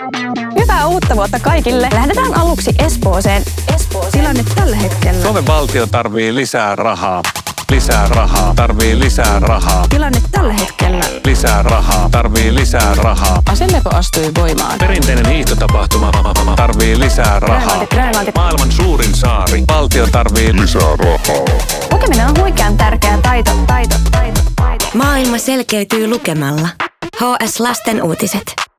Hyvää uutta vuotta kaikille. Lähdetään aluksi Espooseen. Tilanne tällä hetkellä. Suomen valtio tarvii lisää rahaa. Lisää rahaa. Tarvii lisää rahaa. Tilanne tällä hetkellä. Lisää rahaa. Tarvii lisää rahaa. Aselepo astui voimaan. Perinteinen hiihtotapahtuma tarvii lisää rahaa. Grönlanti. Maailman suurin saari. Valtio tarvii lisää rahaa. Lukeminen on huikean tärkeä taito. Maailma selkeytyy lukemalla. HS Lasten uutiset.